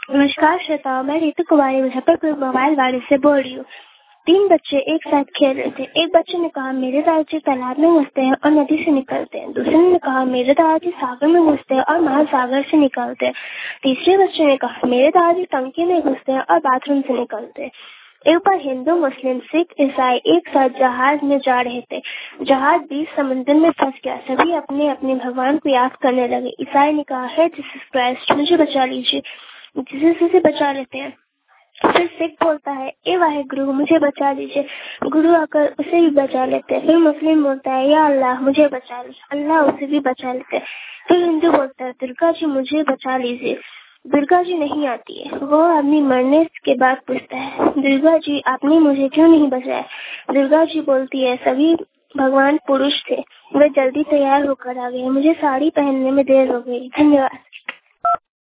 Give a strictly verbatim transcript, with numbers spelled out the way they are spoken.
नमस्कार श्रोताओं, मैं ऋतु कुमारी मुजफ्फरपुर मोबाइल वाड़ी से बोल रही हूँ। तीन बच्चे एक साथ खेल रहे थे। एक बच्चे ने कहा मेरे दादाजी तालाब में घुसते हैं और नदी से निकलते हैं। दूसरे ने कहा मेरे दादाजी सागर में घुसते हैं और महासागर से निकलते हैं। तीसरे बच्चे ने कहा मेरे दादाजी टंकी में घुसते हैं और बाथरूम से निकलते हैं। एक बार हिंदू, मुस्लिम, सिख, ईसाई एक साथ जहाज में जा रहे थे। जहाज बीच समुद्र में फंस गया। सभी अपने अपने भगवान को याद करने लगे। ईसाई ने कहा हे जीसस क्राइस्ट, मुझे बचा लीजिए। जीसस उसे बचा लेते हैं। फिर सिख बोलता है ए वाहे गुरु, मुझे बचा लीजिए। गुरु आकर उसे भी बचा लेते हैं। फिर मुस्लिम बोलता है या अल्लाह, मुझे बचा लीजिए। अल्लाह उसे भी बचा लेते हैं। फिर हिंदू बोलता है दुर्गा जी, मुझे बचा लीजिए। दुर्गा जी नहीं आती है। वो आदमी मरने के बाद पूछता है दुर्गा जी, आपने मुझे क्यों नहीं बचाया? दुर्गा जी बोलती है सभी भगवान पुरुष थे, वे जल्दी तैयार होकर आ गए। मुझे साड़ी पहनने में देर हो गई। धन्यवाद।